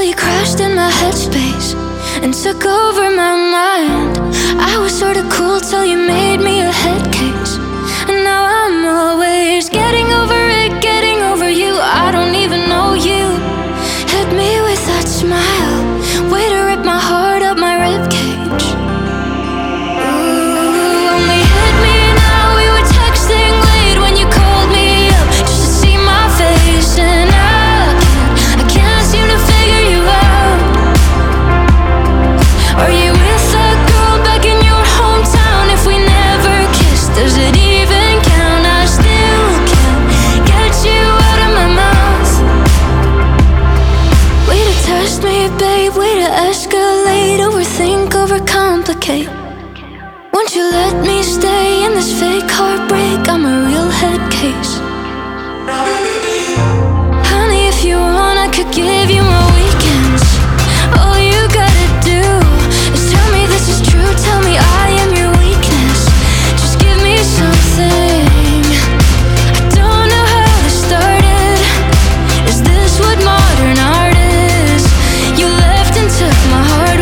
you crashed in my headspace and took over my mind. I was sorta cool till you made me a head case, and now I'm always getting over it, getting over you. I don't even know you. Hit me with that smile, way to rip my heart up my ribcage. Ooh, only hit me now. We were texting late when you called me up just to see my face, and I can't seem to figure you out. Are you with that girl back in your hometown? If we never kissed, does it even count? I still can't get you out of my mouth. Way to test me, babe, way to escalate, overthink, overcomplicate. Won't you let me stay in this fake heartbreak? I'm a real head case. Honey, if you want, I could give you my weekends. All you gotta do is tell me this is true, tell me I am your weakness. Just give me something. I don't know how this started. Is this what modern art is? You left and took my heart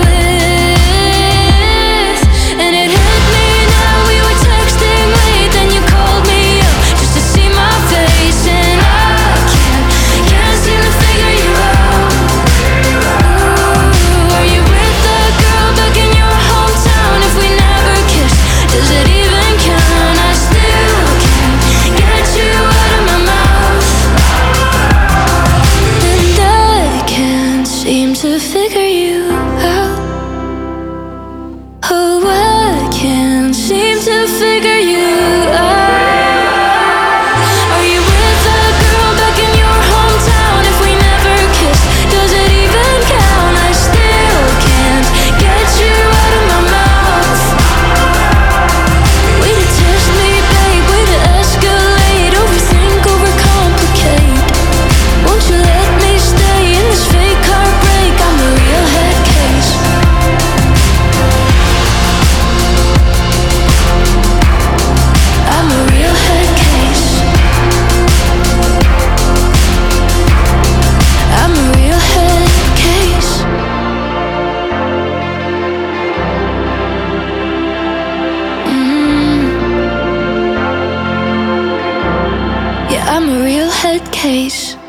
with, and it hit me now. We were texting late, then you called me up just to see my face, and I can't seem to figure you out. Ooh, are you with that girl back in your hometown? If we never kissed, does it even count? I still can't get you out of my mouth, and I can't seem to figure you out. Oh, I can't seem to figure you out. Are you with that girl back in your hometown? If we never kissed, does it even count? I still can't get you out of my mouth. Way to test me, babe, way to escalate, overthink, overcomplicate. Won't you let me stay in this fake heartbreak? I'm a real head case. I'm a real head case. I'm a real head case. Yeah, I'm a real head case.